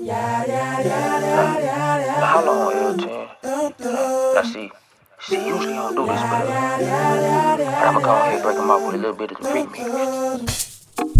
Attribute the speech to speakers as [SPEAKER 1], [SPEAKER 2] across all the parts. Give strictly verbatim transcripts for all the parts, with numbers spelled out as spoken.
[SPEAKER 1] Now, how long, L ten? Now, see, see, usually I don't do this, but, uh, but I'm gonna go ahead and break them off with a little bit of the remix.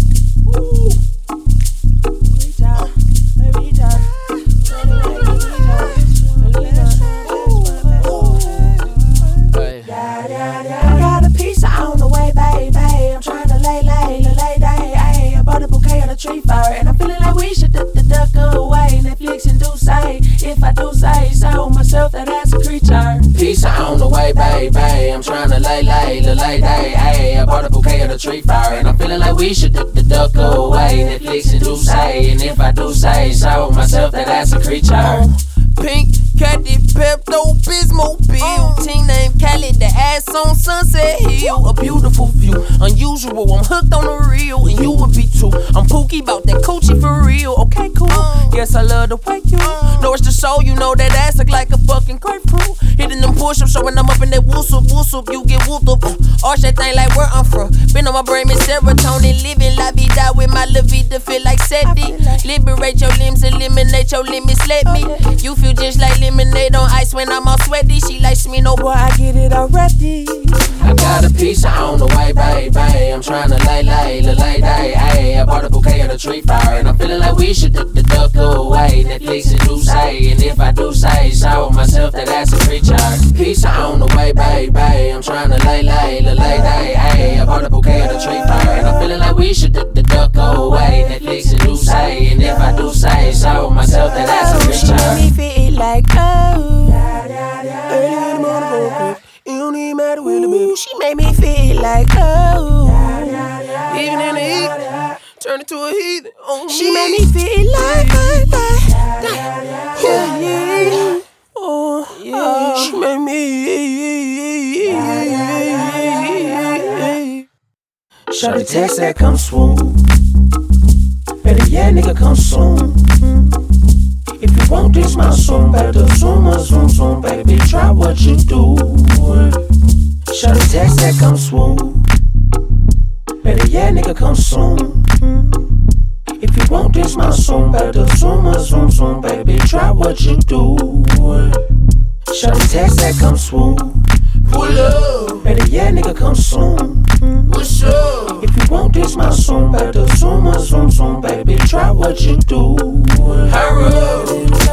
[SPEAKER 2] I got a pizza on the way, baby. I'm trying to lay, lay, lay, lay, day. I bought a bouquet on a tree for her, and I'm feeling like we should duck the duck away. Netflix and do say, if I do say so myself, that ass a creature. Pizza on the way, baby. I'm trying to lay, lay, lay, lay, day. I bought a bouquet on a tree for her, and I'm feeling like we should duck the duck away. Netflix and do say, and if I do say so myself, that ass a creature.
[SPEAKER 3] Pink, Caddy, Pepto, Bismol, Bill. Team named Cali, the ass on Sunset Hill. A beautiful view, unusual. I'm hooked on the real, and you would be too. I'm pookie about that coochie for real. Okay, cool. Yes, I love the way you know it's the show. You know that ass look like a fucking grapefruit. Hitting them push-ups, showing I'm up in that whoop-up, whoop-up. You get whooped up. Arch that thing like where I'm from. Been on my brain, Miss serotonin. Living la vida with my la vida. Feel like SETI. Liberate your limbs, eliminate your limits. Let me. You feel just like lemonade on ice when I'm all sweaty. She likes me, no boy, I get it already.
[SPEAKER 2] I got a pizza on the way, baby. I'm trying to lay, lay, lay, lay, day. I bought a bouquet on a tree fire, and I'm feeling like we should duck the duck away. Netflix and do say, and if I do say so myself, that ass a creature. Pizza on the way, baby. I'm trying to lay, lay, lay, lay, day. I bought a bouquet on a tree fire, and I'm feeling like we should duck the duck away. Netflix and do say, and if I do say so myself, that ass a creature.
[SPEAKER 3] She make me feel like oh, early in the morning, go quick. It don't even matter when the baby. She make me feel like oh, even in the heat, turn it to a heathen. Oh, she make me feel like like, like, yeah, yeah. Oh, yeah. She make me.
[SPEAKER 2] Shawty text that come swoon. Better yeah, nigga come soon. If you want this my soon, better zoom, zoom, zoom, baby, try what you do. Shawty text that come swoon. Better yeah, nigga come soon. If you want this my soon, better zoom, zoom, zoom, baby, try what you do. Shawty text that come swoon.
[SPEAKER 3] Pull up.
[SPEAKER 2] Better yeah, nigga come soon.
[SPEAKER 3] What's up?
[SPEAKER 2] If you want this my soon, better zoom, zoom, zoom, baby, try what you do.
[SPEAKER 3] Hurry up.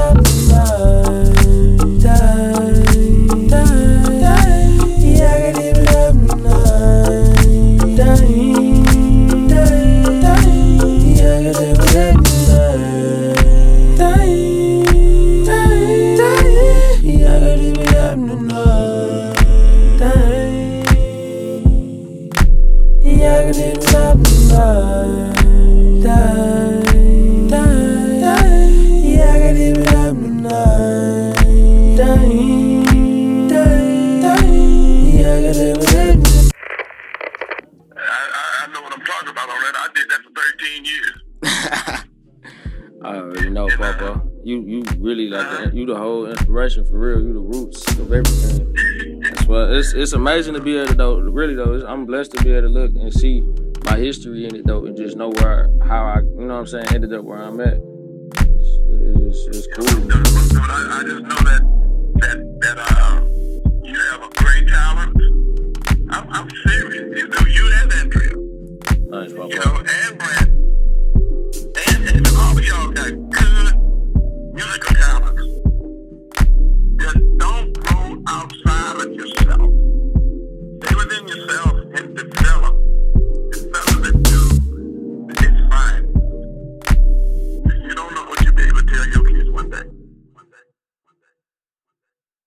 [SPEAKER 1] I already know, Papa. You you really like the, you the whole inspiration for real. You the roots of everything. That's why it's it's amazing to be able to though. Really though, it's, I'm blessed to be able to look and see my history in it though, and just know where how I you know what I'm saying ended up where I'm at. It's, it's, it's cool.
[SPEAKER 4] I, I just know that that that uh.